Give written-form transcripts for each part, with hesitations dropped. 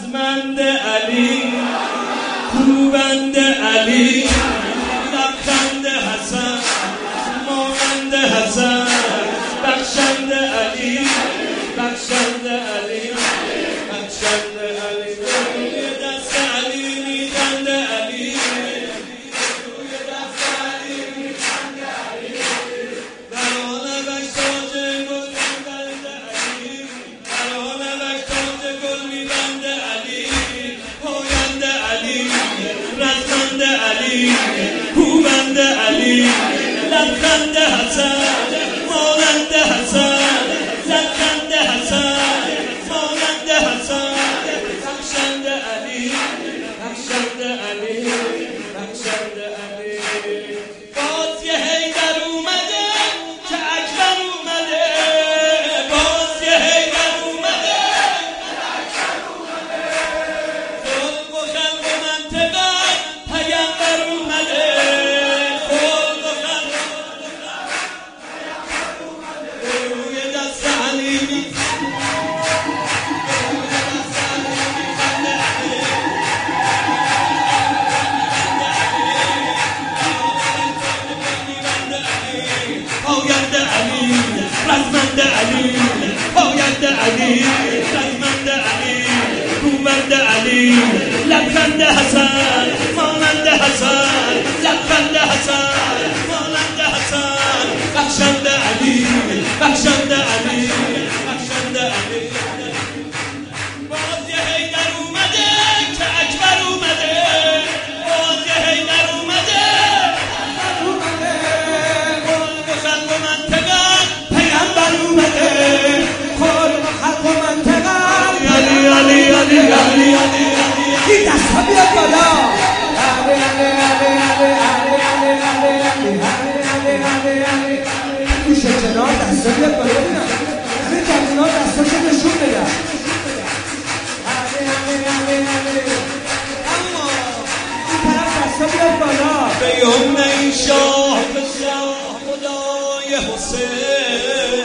رزمند علی، کوبند علی، لبخند حسن، مانند حسن، بخشند علی، بخشند علی، بخشند علی، روی دست علی میخند علی، روی دست علی میخند علی، بران بش تاج گل میبند علی، بران بش تاج گل میبند علی، پاینده علی، رزمنده علی، کوبند علی، لبخند حسن، مانند حسن، لبخند حسن، مانند حسن، بخشند علی، بخشند علی، بخشند علی. باز یه حیدر اومده که اکبر اومده، باز یه حیدر اومده که اکبر اومده، خلق و خلق و منطقه پیغمبر اومده، خلق و خلق و پیغمبر اومده، روی دست علی پاینده علی، رزمنده علی، پاینده علی، رزمنده علی، کوبنده علی، لبخند حسن، مانند حسن، لبخند حسن، مانند حسن، بخشنده علی، بخشنده علی، بخشنده علی. باز یه حیدر اومده که اکبر اومده، باز یه حیدر اومده، خلق و خلق و منطقه پیغمبر اومده، خلق و خلق و منطقه علی علی علی علی علی. این دست ها بیاد بالا. علی علی علی علی علی علی علی علی علی علی. گوشه کنار دست ها بیاد بالا ببینم. همه جوونا دستاشو نشون بدن. علی علی علی علی. اما این طرف دست ها بیاد بالا. به یمن شاه پسر خدای حسین،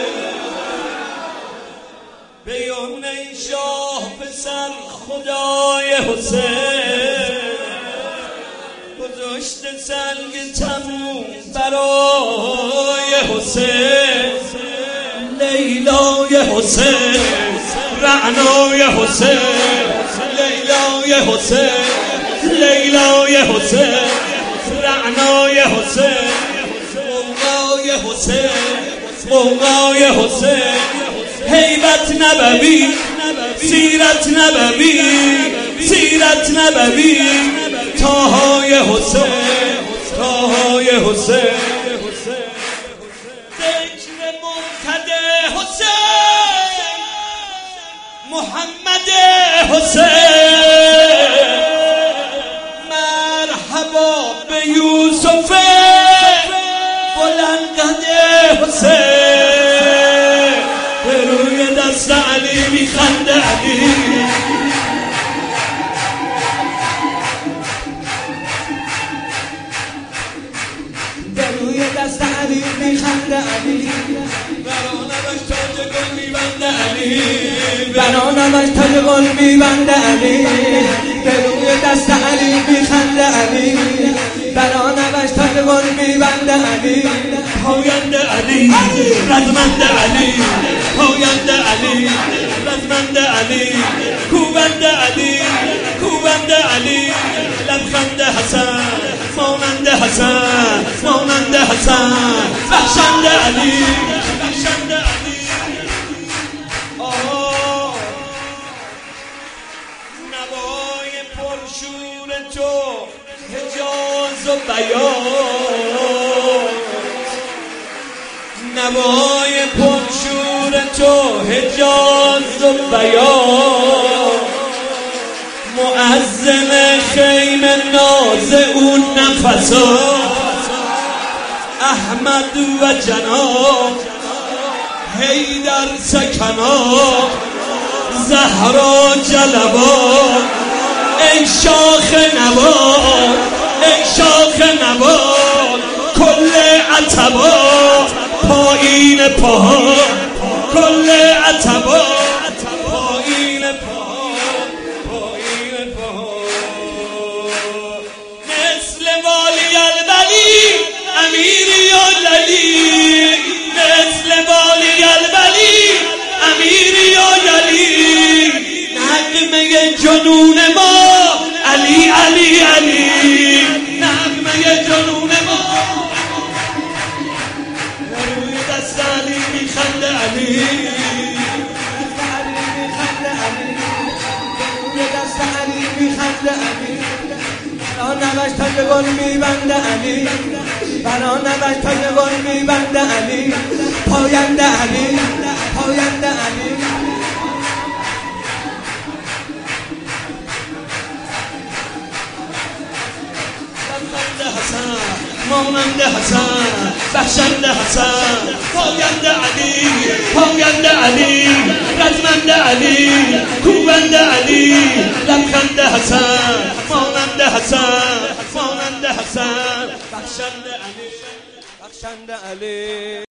به یمن شاه پسر خدای حسین، گذاشت سنگ تموم برای حسین، لیلای حسین، رعنای حسین، لیلای حسین، لیلای حسین، رعنای حسین، موقای حسین، موقای حسین، هیبت نبوی، سیرت نبوی، سیرت نبوی، تاهای حسین، تاهای حسین، ذکر مقتدی حسین، محمد حسین، مرحبا به یوسف بلندقد حسین، به روی دست علی میخنده علی، به روی دست علی میخنده علی، برانمش تاج گل میبنده علی، برانمش تاج گل میبنده علی، به روی دست علی میخنده علی، برانمش تاج گل میبنده علی، پاینده علی، رزمنده علی، پاینده علی، رزمنده علی، کوبنده علی، کوبنده علی، لبخند حسن، مانند حسن، مانند حسن، بخشنده علی، بخشنده علی. نوای پرشور تو حجاز و بیان، نوای پرشور تو حجاز و بیان، معظم خیم ناز اون نفسا، احمد و جناب حیدر سکنا، زهرا جلبا، ای شاخ نبات، ای شاخ نبات، کل عتبا پایین پاها، کل عتبا پایین پاها. علی دست علی میخنده علی برا نوش تاج گل میبنده علی برا نوش تاج گل میبنده علی پاینده علی پاینده علی مانند حسن بخشنده حسن پاینده علی پاینده علی رزمنده علی کوبنده علی لبخنده حسن مانند حسن مانند حسن بخشنده علی بخشنده علی